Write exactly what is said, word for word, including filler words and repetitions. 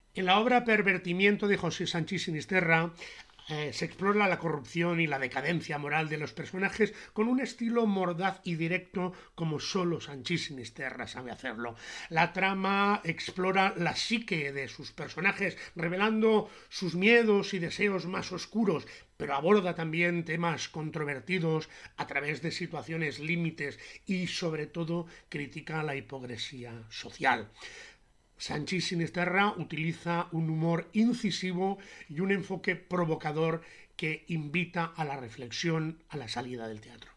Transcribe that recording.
En la obra Pervertimiento de José Sanchís Sinisterra eh, se explora la corrupción y la decadencia moral de los personajes con un estilo mordaz y directo como solo Sanchís Sinisterra sabe hacerlo. La trama explora la psique de sus personajes, revelando sus miedos y deseos más oscuros, pero aborda también temas controvertidos a través de situaciones límites y sobre todo critica la hipocresía social. Sanchís Sinisterra utiliza un humor incisivo y un enfoque provocador que invita a la reflexión a la salida del teatro.